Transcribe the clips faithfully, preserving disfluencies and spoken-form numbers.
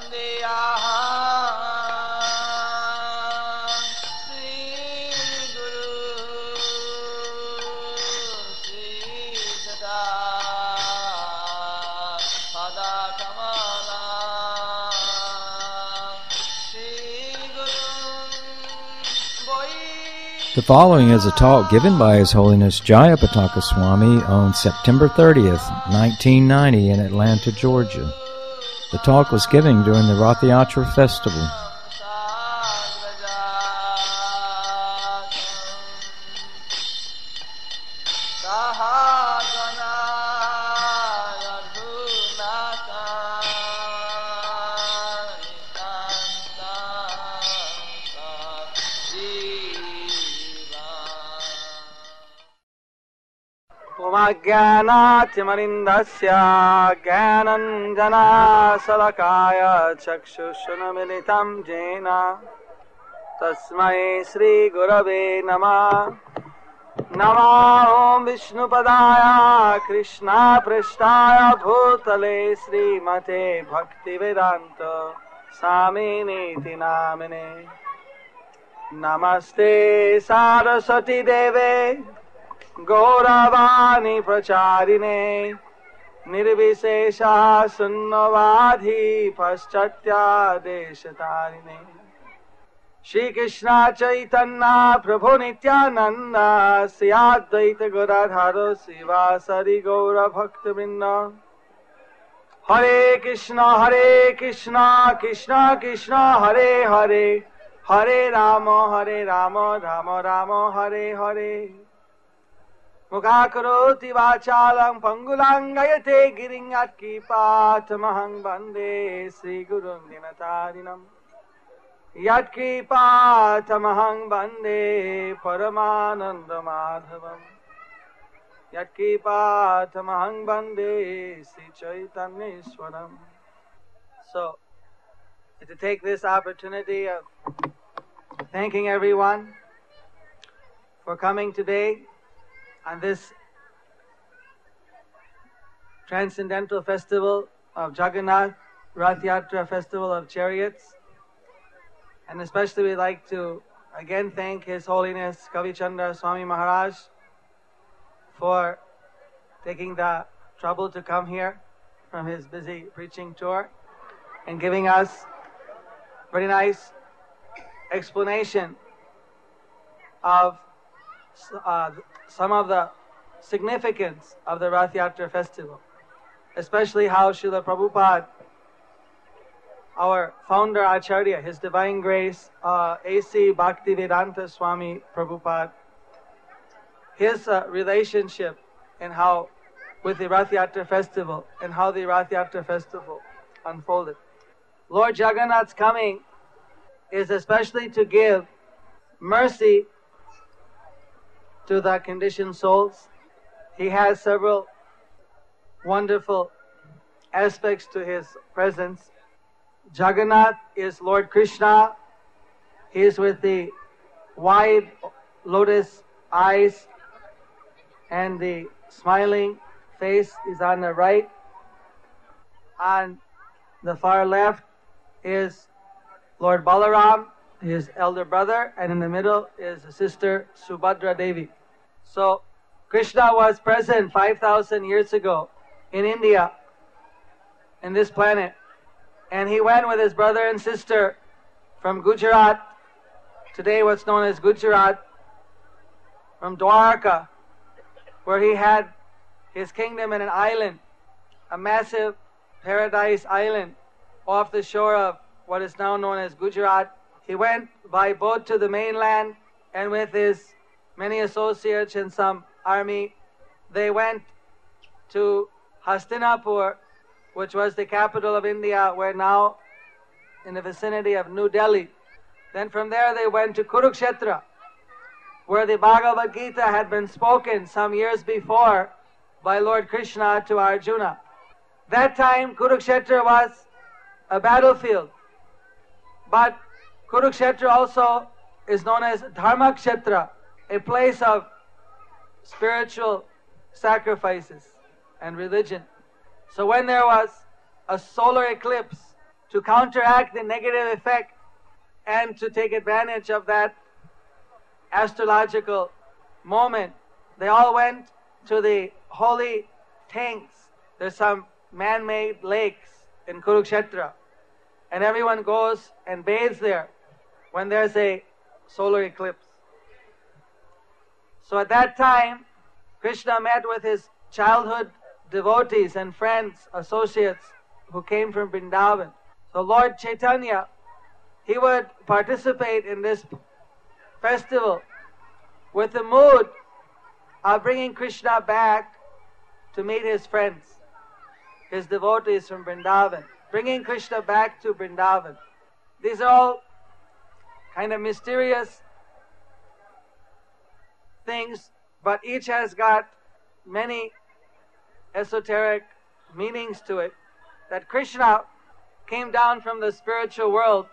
The following is a talk given by His Holiness Jayapataka Swami on September thirtieth, nineteen ninety in Atlanta, Georgia. The talk was given during the Rath Yatra Festival. ज्ञानातिमरिन्दस्य ज्ञानञ्जनाशलाकय चक्षुषुन्मीलितं येन तस्मै श्रीगुरवे नमः। नमो ॐ विष्णुपदाय कृष्णपृष्ठाय भूतले श्रीमते भक्तिवेदान्त स्वामिनीति नामिने। नमस्ते सरस्वती देवे गौरवाणी प्रचारिणे निर्विशेषा शून्यवादी पाश्चात्यादेशतारिणे। श्री कृष्ण चैतन्य प्रभु नित्यानंद श्री अद्वैत गदाधर शिवासादि गौर भक्तवृंद। हरे कृष्ण हरे कृष्ण कृष्ण कृष्ण हरे हरे हरे राम हरे राम राम राम हरे हरे। मुखाकरोति वाचालं पंगुलांगयते गिरिं यत्कृपातमहं वन्दे श्रीगुरुं दीनतारिणम्। यत्कृपातमहं वन्दे परमानन्दमाधवम्। यत्कृपातमहं वन्दे श्रीचैतन्येश्वरम्। So, to take this opportunity of thanking everyone for coming today on this transcendental festival of Jagannath, Rath Yatra Festival of Chariots. And especially we'd like to again thank His Holiness Kavichandra Swami Maharaj for taking the trouble to come here from his busy preaching tour and giving us very nice explanation of uh, some of the significance of the Rath Yatra festival, especially how Srila Prabhupada, our founder Acharya, His Divine Grace, uh, A C Bhaktivedanta Swami Prabhupada, his uh, relationship and how with the Rath Yatra festival and how the Rath Yatra festival unfolded. Lord Jagannath's coming is especially to give mercy to the conditioned souls. He has several wonderful aspects to His presence. Jagannath is Lord Krishna. He is with the wide lotus eyes and the smiling face is on the right. On the far left is Lord Balaram, his elder brother, and in the middle is his sister Subhadra Devi. So Krishna was present five thousand years ago in India, in this planet, and he went with his brother and sister from Gujarat, today what's known as Gujarat, from Dwarka, where he had his kingdom in an island, a massive paradise island off the shore of what is now known as Gujarat. He went by boat to the mainland, and with his many associates and some army, they went to Hastinapur, which was the capital of India, where now in the vicinity of New Delhi. Then from there they went to Kurukshetra, where the Bhagavad Gita had been spoken some years before by Lord Krishna to Arjuna. That time Kurukshetra was a battlefield, but Kurukshetra also is known as Dharmakshetra, a place of spiritual sacrifices and religion. So when there was a solar eclipse to counteract the negative effect and to take advantage of that astrological moment, they all went to the holy tanks. There's some man-made lakes in Kurukshetra, and everyone goes and bathes there when there's a solar eclipse. So at that time, Krishna met with his childhood devotees and friends, associates who came from Vrindavan. So Lord Chaitanya, he would participate in this festival with the mood of bringing Krishna back to meet his friends, his devotees from Vrindavan, bringing Krishna back to Vrindavan. These are all kind of mysterious things, but each has got many esoteric meanings to it. That Krishna came down from the spiritual world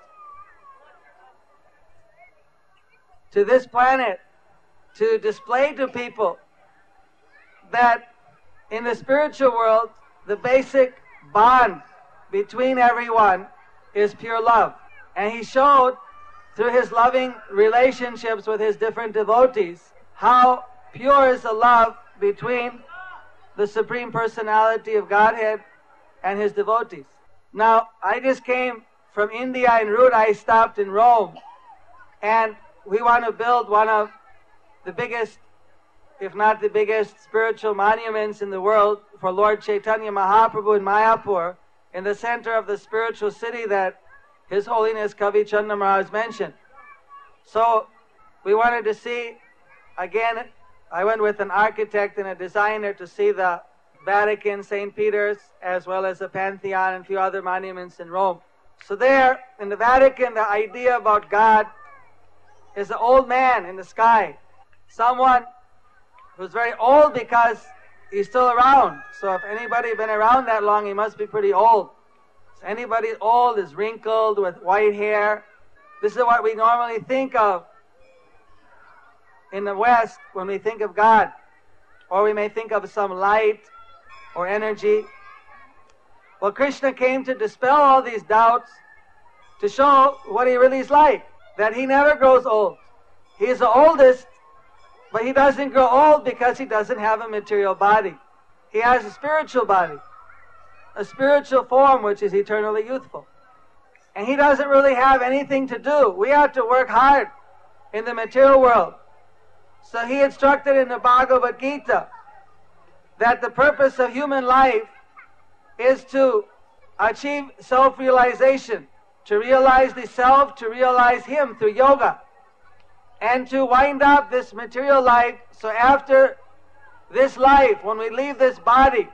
to this planet to display to people that in the spiritual world, the basic bond between everyone is pure love. And he showed through his loving relationships with his different devotees how pure is the love between the Supreme Personality of Godhead and his devotees. Now, I just came from India en route. I stopped in Rome, and we want to build one of the biggest, if not the biggest, spiritual monuments in the world for Lord Chaitanya Mahaprabhu in Mayapur, in the center of the spiritual city that His Holiness Kavi Chandra Maharaj mentioned. So we wanted to see, again, I went with an architect and a designer to see the Vatican, Saint Peter's, as well as the Pantheon and a few other monuments in Rome. So there, in the Vatican, the idea about God is an old man in the sky. Someone who's very old because he's still around. So if anybody been around that long, he must be pretty old. So anybody old is wrinkled with white hair. This is what we normally think of in the West when we think of God. Or we may think of some light or energy. Well, Krishna came to dispel all these doubts, to show what he really is like, that he never grows old. He is the oldest, but he doesn't grow old because he doesn't have a material body. He has a spiritual body, a spiritual form which is eternally youthful. And he doesn't really have anything to do. We have to work hard in the material world. So he instructed in the Bhagavad Gita that the purpose of human life is to achieve self-realization, to realize the self, to realize him through yoga, and to wind up this material life. So after this life, when we leave this body,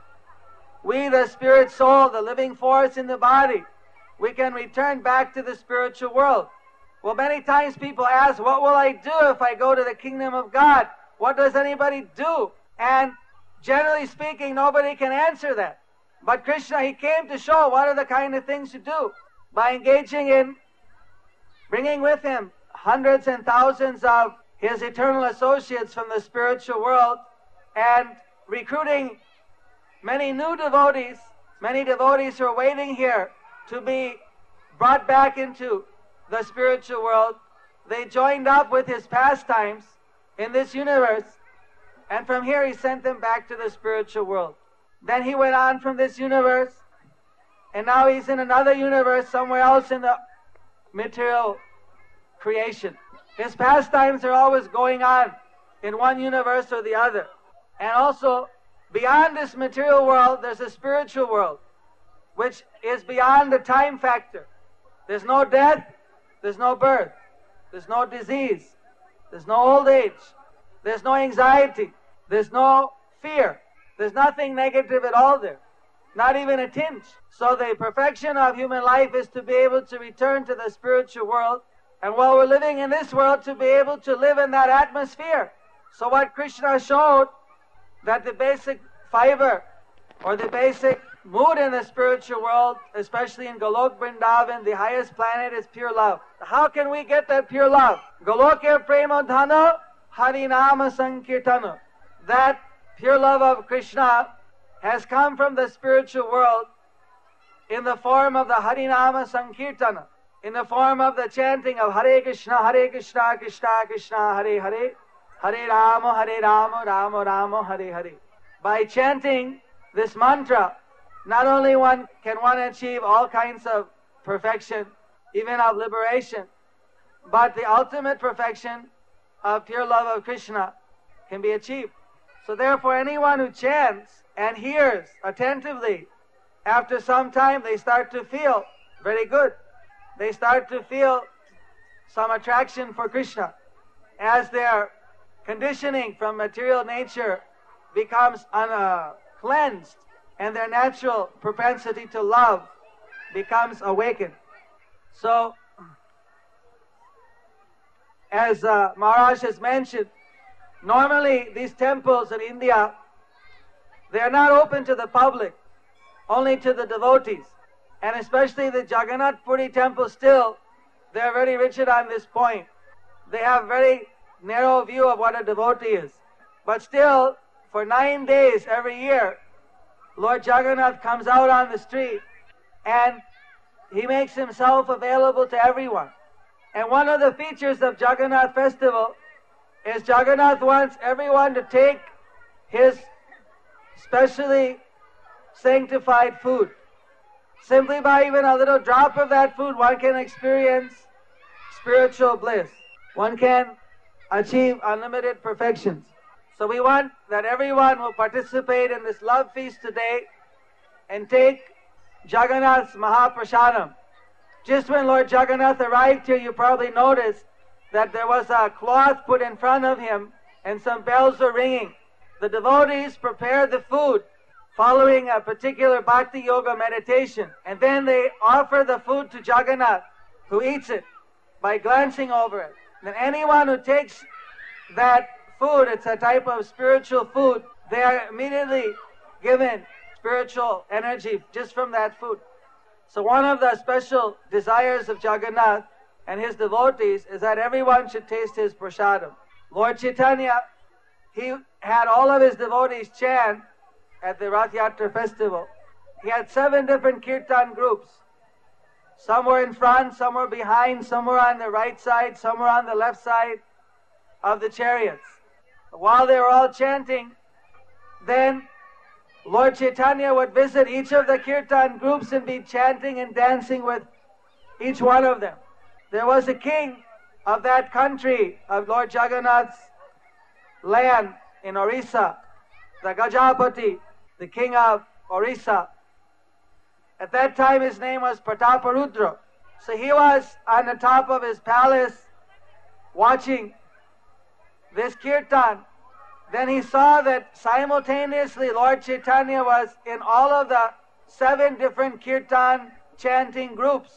we, the spirit soul, the living force in the body, we can return back to the spiritual world. Well, many times people ask, what will I do if I go to the kingdom of God? What does anybody do? And generally speaking, nobody can answer that. But Krishna, he came to show what are the kind of things to do by engaging in bringing with him hundreds and thousands of his eternal associates from the spiritual world and recruiting many new devotees, many devotees who are waiting here to be brought back into the spiritual world. They joined up with his pastimes in this universe, and from here he sent them back to the spiritual world. Then he went on from this universe, and now he's in another universe somewhere else in the material creation. His pastimes are always going on in one universe or the other. And also, beyond this material world, there's a spiritual world, which is beyond the time factor. There's no death, there's no birth, there's no disease, there's no old age, there's no anxiety, there's no fear, there's nothing negative at all there, not even a tinge. So the perfection of human life is to be able to return to the spiritual world, and while we're living in this world, to be able to live in that atmosphere. So what Krishna showed, that the basic fiber or the basic mood in the spiritual world, especially in Golok Vrindavan, the highest planet, is pure love. How can we get that pure love? Goloke prema dhana harinama sankirtana. That pure love of Krishna has come from the spiritual world in the form of the Harinama Sankirtana, in the form of the chanting of Hare Krishna, Hare Krishna, Krishna Krishna, Hare Hare, Hare Rama, Hare Rama, Rama Rama, Hare Hare. By chanting this mantra, not only one can one achieve all kinds of perfection, even of liberation, but the ultimate perfection of pure love of Krishna can be achieved. So therefore, anyone who chants and hears attentively, after some time they start to feel very good. They start to feel some attraction for Krishna as their conditioning from material nature becomes un- uh, cleansed and their natural propensity to love becomes awakened. So, as uh, Maharaj has mentioned, normally these temples in India, they are not open to the public, only to the devotees. And especially the Jagannath Puri temple still, they are very rigid on this point. They have very narrow view of what a devotee is. But still, for nine days every year, Lord Jagannath comes out on the street and he makes himself available to everyone. And one of the features of Jagannath festival is Jagannath wants everyone to take his specially sanctified food. Simply by even a little drop of that food, one can experience spiritual bliss. One can achieve unlimited perfections. So we want that everyone will participate in this love feast today and take Jagannath's Mahaprasadam. Just when Lord Jagannath arrived here, you probably noticed that there was a cloth put in front of him and some bells were ringing. The devotees prepared the food following a particular Bhakti Yoga meditation. And then they offer the food to Jagannath, who eats it by glancing over it. And anyone who takes that food, it's a type of spiritual food, they are immediately given spiritual energy just from that food. So one of the special desires of Jagannath and his devotees is that everyone should taste his prasadam. Lord Chaitanya, he had all of his devotees chant at the Rath Yatra festival. He had seven different kirtan groups. Some were in front, some were behind, some were on the right side, some were on the left side of the chariots. While they were all chanting, then Lord Chaitanya would visit each of the kirtan groups and be chanting and dancing with each one of them. There was a king of that country, of Lord Jagannath's land in Orissa, the Gajapati, the king of Orissa. At that time his name was Prataparudra. So he was on the top of his palace watching this kirtan. Then he saw that simultaneously Lord Chaitanya was in all of the seven different kirtan chanting groups,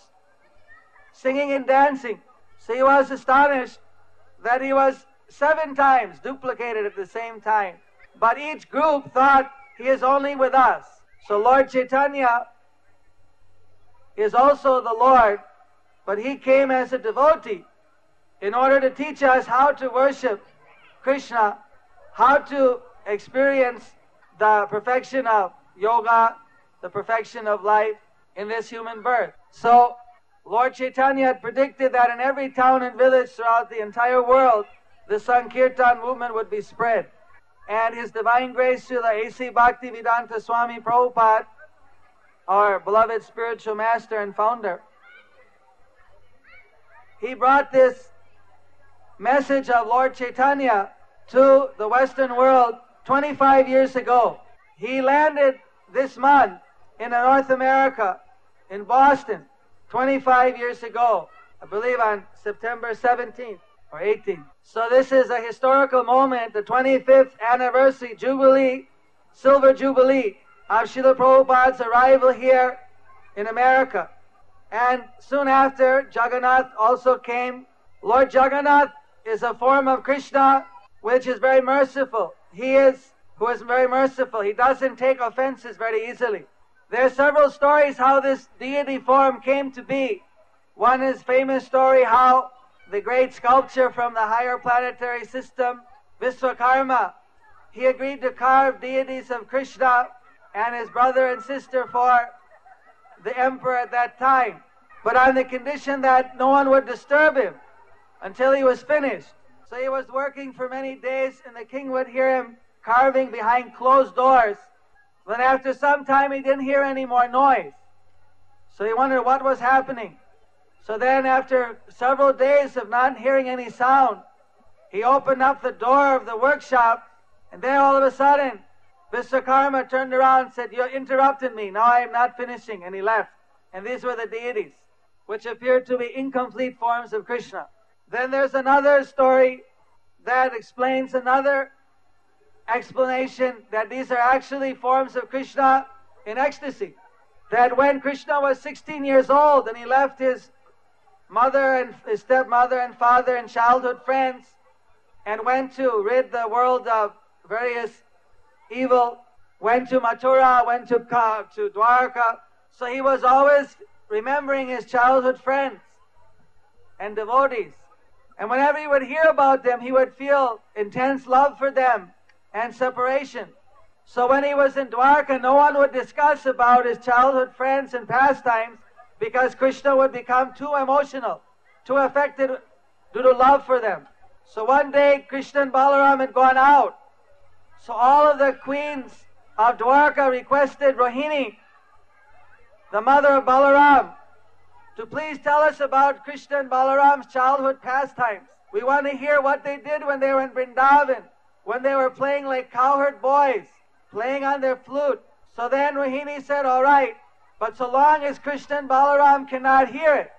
singing and dancing. So he was astonished that he was seven times duplicated at the same time. But each group thought he is only with us. So Lord Chaitanya is also the Lord, but he came as a devotee in order to teach us how to worship Krishna, how to experience the perfection of yoga, the perfection of life in this human birth. So Lord Chaitanya had predicted that in every town and village throughout the entire world, the Sankirtan movement would be spread. And His Divine Grace Srila A C Bhaktivedanta Swami Prabhupada, our beloved spiritual master and founder, he brought this message of Lord Chaitanya to the Western world twenty-five years ago. He landed this month in North America, in Boston, twenty-five years ago, I believe on September seventeenth or eighteenth. So this is a historical moment, the twenty-fifth anniversary Jubilee, Silver Jubilee of Srila Prabhupada's arrival here in America. And soon after, Jagannath also came. Lord Jagannath is a form of Krishna which is very merciful. He is who is very merciful. He doesn't take offenses very easily. There are several stories how this deity form came to be. One is famous story how the great sculptor from the higher planetary system, Vishwakarma, he agreed to carve deities of Krishna and his brother and sister for the emperor at that time, but on the condition that no one would disturb him until he was finished. So he was working for many days, and the king would hear him carving behind closed doors. Then after some time he didn't hear any more noise. So he wondered what was happening. So then after several days of not hearing any sound, he opened up the door of the workshop, and then all of a sudden Vishwakarma turned around and said, "You interrupted me, now I am not finishing," and he left. And these were the deities, which appeared to be incomplete forms of Krishna. Then there's another story that explains another explanation that these are actually forms of Krishna in ecstasy. That when Krishna was sixteen years old and he left his mother and his stepmother and father and childhood friends and went to rid the world of various evil, went to Mathura, went to, to Dwarka, so he was always remembering his childhood friends and devotees. And whenever he would hear about them, he would feel intense love for them and separation. So when he was in Dwarka, no one would discuss about his childhood friends and pastimes because Krishna would become too emotional, too affected due to love for them. So one day, Krishna and Balaram had gone out. So all of the queens of Dwarka requested Rohini, the mother of Balaram, to please tell us about Krishna and Balaram's childhood pastimes. We want to hear what they did when they were in Vrindavan, when they were playing like cowherd boys, playing on their flute. So then Rohini said, all right, but so long as Krishna and Balaram cannot hear it,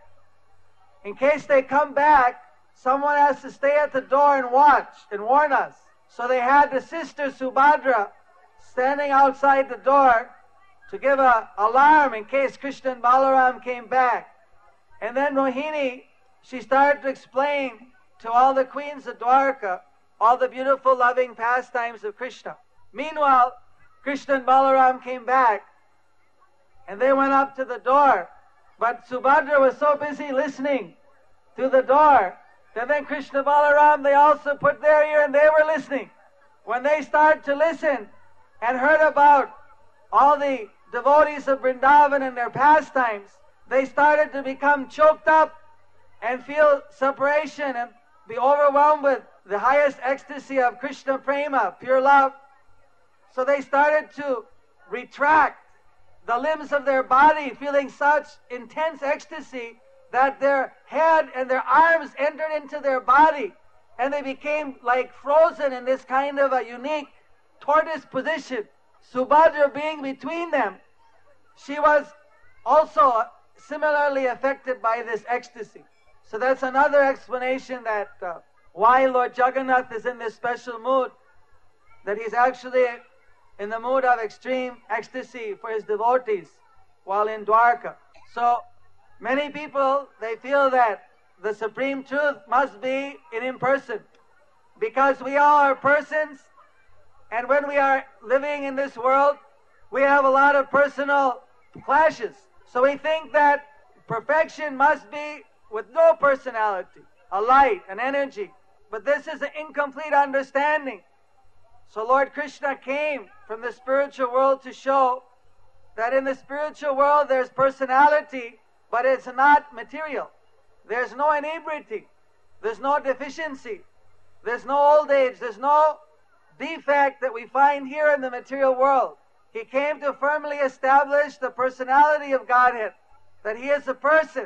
in case they come back, someone has to stay at the door and watch and warn us. So they had the sister Subhadra standing outside the door to give an alarm in case Krishna and Balaram came back. And then Rohini, she started to explain to all the queens of Dwarka all the beautiful loving pastimes of Krishna. Meanwhile, Krishna and Balaram came back and they went up to the door. But Subhadra was so busy listening to the door that then Krishna and Balaram, they also put their ear and they were listening. When they started to listen and heard about all the devotees of Vrindavan and their pastimes, they started to become choked up and feel separation and be overwhelmed with the highest ecstasy of Krishna prema, pure love. So they started to retract the limbs of their body, feeling such intense ecstasy that their head and their arms entered into their body and they became like frozen in this kind of a unique tortoise position. Subhadra being between them, she was also similarly affected by this ecstasy. So that's another explanation that uh, why Lord Jagannath is in this special mood, that he's actually in the mood of extreme ecstasy for his devotees while in Dwarka. So many people, they feel that the supreme truth must be in in person, because we all are persons, and when we are living in this world, we have a lot of personal clashes. So we think that perfection must be with no personality, a light, an energy. But this is an incomplete understanding. So Lord Krishna came from the spiritual world to show that in the spiritual world there's personality, but it's not material. There's no inebriety. There's no deficiency. There's no old age. There's no defect that we find here in the material world. He came to firmly establish the personality of Godhead, that He is a person,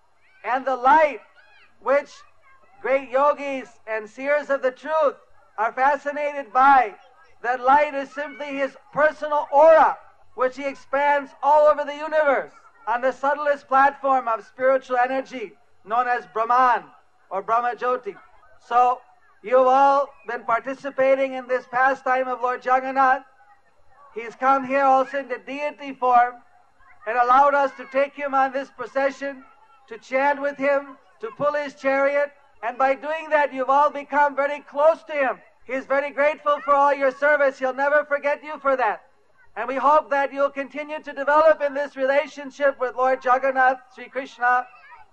and the light which great yogis and seers of the truth are fascinated by. That light is simply His personal aura, which He expands all over the universe on the subtlest platform of spiritual energy known as Brahman or Brahma Jyoti. So you've all been participating in this pastime of Lord Jagannath. He's come here also in the deity form and allowed us to take Him on this procession, to chant with Him, to pull His chariot, and by doing that you've all become very close to Him. He's very grateful for all your service. He'll never forget you for that. And we hope that you'll continue to develop in this relationship with Lord Jagannath, Sri Krishna,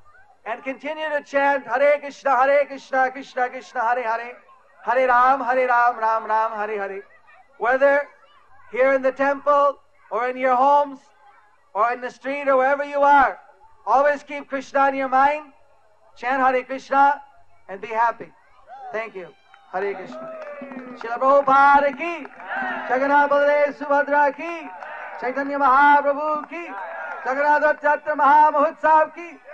and continue to chant Hare Krishna, Hare Krishna, Krishna Krishna, Hare Hare, Hare Ram, Hare Ram, Ram Ram, Hare Hare. Whether here in the temple or in your homes or in the street or wherever you are, always keep Krishna in your mind, chant Hare Krishna, and be happy. Thank you. Hare Krishna. Srila Prabhupada ki, Jagannath Baladev Subhadra ki, Chaitanya Mahaprabhu ki, Jagannath Rath Yatra Maha Mahotsav ki,